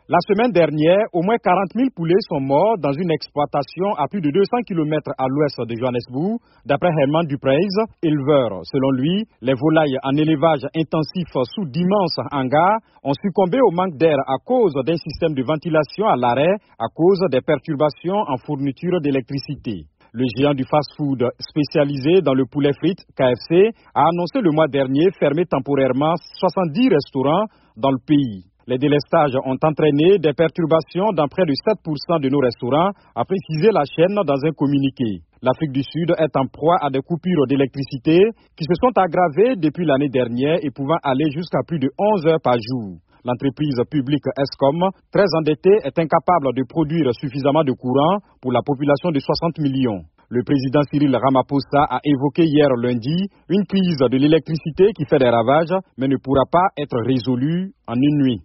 La semaine dernière, au moins 40 000 poulets sont morts dans une exploitation à plus de 200 km à l'ouest de Johannesburg, d'après Herman Dupreys, éleveur. Selon lui, les volailles en élevage intensif sous d'immenses hangars ont succombé au manque d'air à cause d'un système de ventilation à l'arrêt, à cause des perturbations en fourniture d'électricité. Le géant du fast-food spécialisé dans le poulet frites, KFC, a annoncé le mois dernier fermer temporairement 70 restaurants dans le pays. Les délestages ont entraîné des perturbations dans près de 7% de nos restaurants, a précisé la chaîne dans un communiqué. L'Afrique du Sud est en proie à des coupures d'électricité qui se sont aggravées depuis l'année dernière et pouvant aller jusqu'à plus de 11 heures par jour. L'entreprise publique Eskom, très endettée, est incapable de produire suffisamment de courant pour la population de 60 millions. Le président Cyril Ramaphosa a évoqué hier lundi une crise de l'électricité qui fait des ravages, mais ne pourra pas être résolue en une nuit.